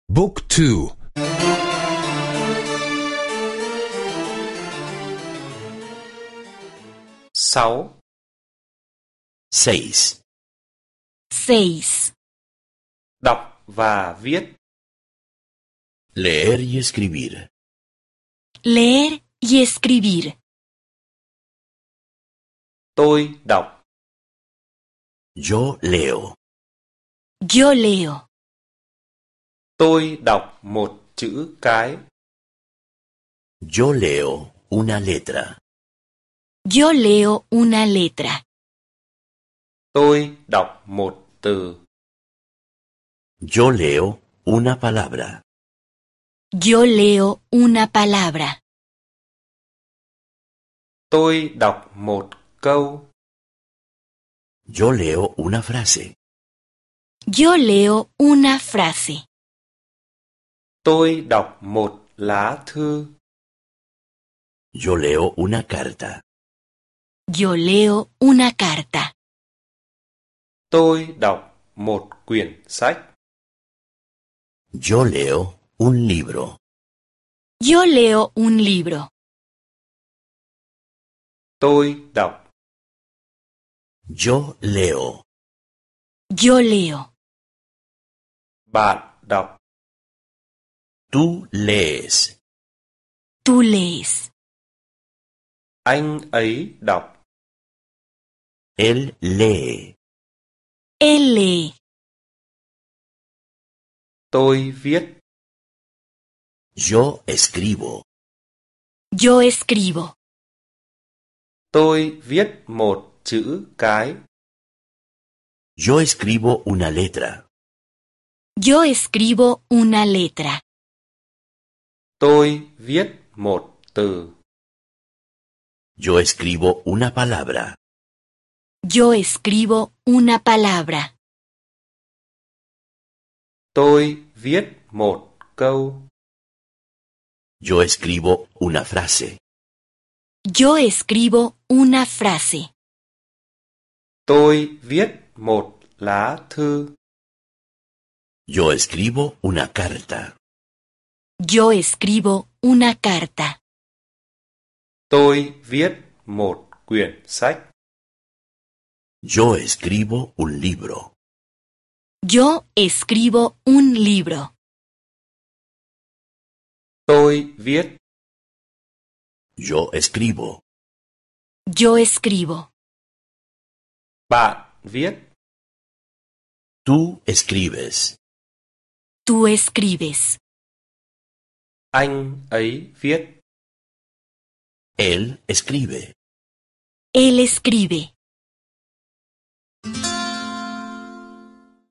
Book 2. 6. 6. 6. Đọc và viết. Leer y escribir. Leer y escribir. Tôi đọc. Yo leo. Yo leo. Tôi đọc một chữ cái. Yo leo una letra. Yo leo una letra. Tôi đọc một từ. Yo leo una palabra. Yo leo una palabra. Tôi đọc một câu. Yo leo una frase. Yo leo una frase. Tôi đọc một lá thư. Yo leo una carta. Yo leo una carta. Tôi đọc một quyển sách. Yo leo un libro. Yo leo un libro. Tôi đọc. Yo leo. Yo leo. Bạn đọc. Tú lees. Tú lees. Anh ấy đọc. Él lee. Él lee. Tôi viết. Yo escribo. Yo escribo. Tôi viết một chữ cái. Yo escribo una letra. Yo escribo una letra. Tôi viết một từ. Yo escribo una palabra. Yo escribo una palabra. Tôi viết một câu. Yo escribo una frase. Yo escribo una frase. Tôi viết một lá thư. Yo escribo una carta. Yo escribo una carta. Tôi viết một quyển sách. Yo escribo un libro. Yo escribo un libro. Tôi viết. Yo escribo. Yo escribo. Bạn viết. Tú escribes. Tú escribes. Anh ấy viết. Él escribe. Él escribe.